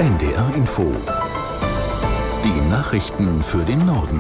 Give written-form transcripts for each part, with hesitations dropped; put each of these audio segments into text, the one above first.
NDR Info. Die Nachrichten für den Norden.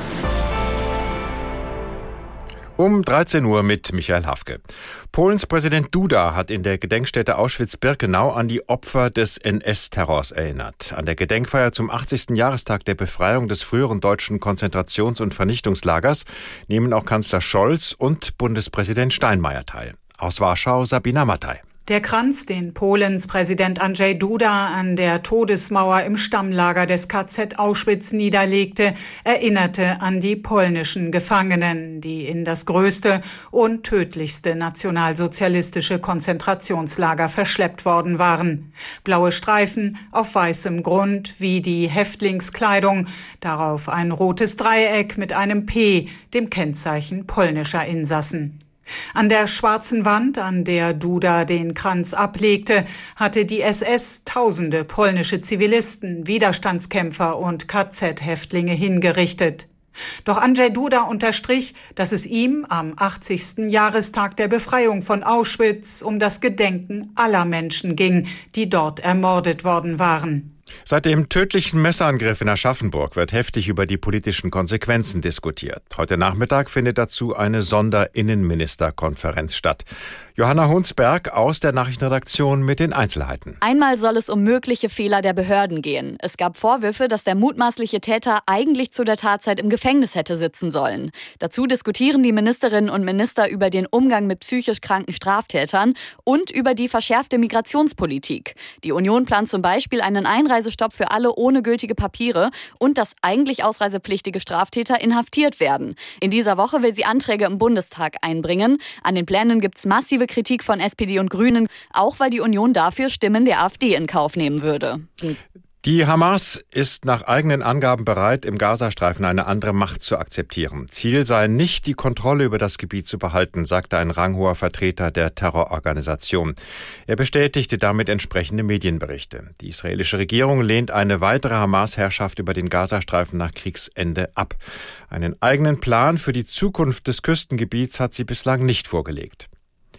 Um 13 Uhr mit Michael Hafke. Polens Präsident Duda hat in der Gedenkstätte Auschwitz-Birkenau an die Opfer des NS-Terrors erinnert. An der Gedenkfeier zum 80. Jahrestag der Befreiung des früheren deutschen Konzentrations- und Vernichtungslagers nehmen auch Kanzler Scholz und Bundespräsident Steinmeier teil. Aus Warschau Sabina Mattei. Der Kranz, den Polens Präsident Andrzej Duda an der Todesmauer im Stammlager des KZ Auschwitz niederlegte, erinnerte an die polnischen Gefangenen, die in das größte und tödlichste nationalsozialistische Konzentrationslager verschleppt worden waren. Blaue Streifen auf weißem Grund wie die Häftlingskleidung, darauf ein rotes Dreieck mit einem P, dem Kennzeichen polnischer Insassen. An der schwarzen Wand, an der Duda den Kranz ablegte, hatte die SS tausende polnische Zivilisten, Widerstandskämpfer und KZ-Häftlinge hingerichtet. Doch Andrzej Duda unterstrich, dass es ihm am 80. Jahrestag der Befreiung von Auschwitz um das Gedenken aller Menschen ging, die dort ermordet worden waren. Seit dem tödlichen Messerangriff in Aschaffenburg wird heftig über die politischen Konsequenzen diskutiert. Heute Nachmittag findet dazu eine Sonderinnenministerkonferenz statt. Johanna Hunsberg aus der Nachrichtenredaktion mit den Einzelheiten. Einmal soll es um mögliche Fehler der Behörden gehen. Es gab Vorwürfe, dass der mutmaßliche Täter eigentlich zu der Tatzeit im Gefängnis hätte sitzen sollen. Dazu diskutieren die Ministerinnen und Minister über den Umgang mit psychisch kranken Straftätern und über die verschärfte Migrationspolitik. Die Union plant zum Beispiel einen Einreisestopp für alle ohne gültige Papiere und dass eigentlich ausreisepflichtige Straftäter inhaftiert werden. In dieser Woche will sie Anträge im Bundestag einbringen. An den Plänen gibt es massive Kritik von SPD und Grünen, auch weil die Union dafür Stimmen der AfD in Kauf nehmen würde. Die Hamas ist nach eigenen Angaben bereit, im Gazastreifen eine andere Macht zu akzeptieren. Ziel sei nicht, die Kontrolle über das Gebiet zu behalten, sagte ein ranghoher Vertreter der Terrororganisation. Er bestätigte damit entsprechende Medienberichte. Die israelische Regierung lehnt eine weitere Hamas-Herrschaft über den Gazastreifen nach Kriegsende ab. Einen eigenen Plan für die Zukunft des Küstengebiets hat sie bislang nicht vorgelegt.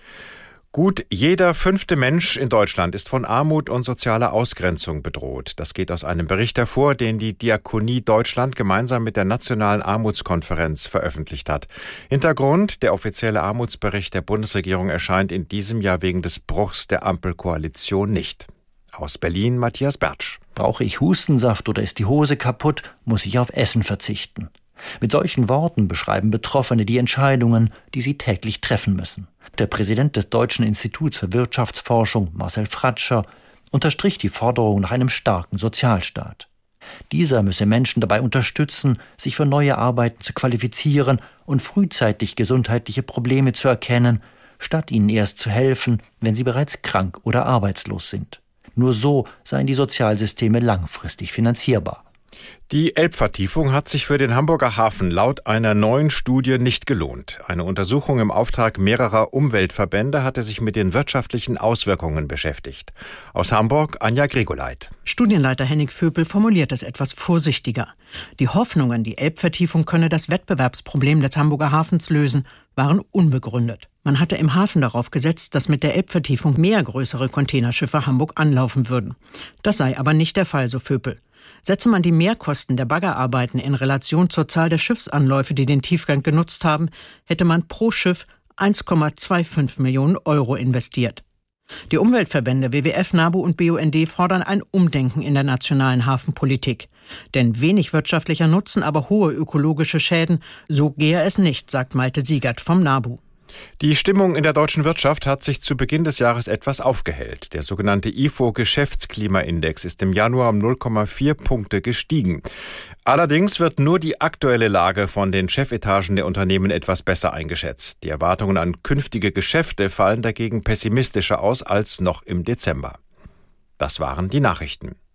Gut jeder 5. Mensch in Deutschland ist von Armut und sozialer Ausgrenzung bedroht. Das geht aus einem Bericht hervor, den die Diakonie Deutschland gemeinsam mit der Nationalen Armutskonferenz veröffentlicht hat. Hintergrund: der offizielle Armutsbericht der Bundesregierung erscheint in diesem Jahr wegen des Bruchs der Ampelkoalition nicht. Aus Berlin Matthias Bertsch. Brauche ich Hustensaft oder ist die Hose kaputt, muss ich auf Essen verzichten. Mit solchen Worten beschreiben Betroffene die Entscheidungen, die sie täglich treffen müssen. Der Präsident des Deutschen Instituts für Wirtschaftsforschung, Marcel Fratscher, unterstrich die Forderung nach einem starken Sozialstaat. Dieser müsse Menschen dabei unterstützen, sich für neue Arbeiten zu qualifizieren und frühzeitig gesundheitliche Probleme zu erkennen, statt ihnen erst zu helfen, wenn sie bereits krank oder arbeitslos sind. Nur so seien die Sozialsysteme langfristig finanzierbar. Die Elbvertiefung hat sich für den Hamburger Hafen laut einer neuen Studie nicht gelohnt. Eine Untersuchung im Auftrag mehrerer Umweltverbände hatte sich mit den wirtschaftlichen Auswirkungen beschäftigt. Aus Hamburg Anja Gregoleit. Studienleiter Henning Vöpel formuliert es etwas vorsichtiger. Die Hoffnungen, die Elbvertiefung könne das Wettbewerbsproblem des Hamburger Hafens lösen, waren unbegründet. Man hatte im Hafen darauf gesetzt, dass mit der Elbvertiefung mehr größere Containerschiffe Hamburg anlaufen würden. Das sei aber nicht der Fall, so Vöpel. Setze man die Mehrkosten der Baggerarbeiten in Relation zur Zahl der Schiffsanläufe, die den Tiefgang genutzt haben, hätte man pro Schiff 1,25 Millionen Euro investiert. Die Umweltverbände WWF, NABU und BUND fordern ein Umdenken in der nationalen Hafenpolitik. Denn wenig wirtschaftlicher Nutzen, aber hohe ökologische Schäden, so gehe es nicht, sagt Malte Siegert vom NABU. Die Stimmung in der deutschen Wirtschaft hat sich zu Beginn des Jahres etwas aufgehellt. Der sogenannte IFO-Geschäftsklimaindex ist im Januar um 0,4 Punkte gestiegen. Allerdings wird nur die aktuelle Lage von den Chefetagen der Unternehmen etwas besser eingeschätzt. Die Erwartungen an künftige Geschäfte fallen dagegen pessimistischer aus als noch im Dezember. Das waren die Nachrichten.